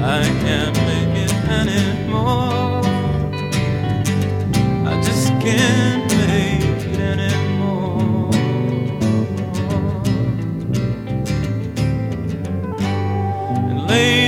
I can't make it anymore. I just can't make it anymore. And late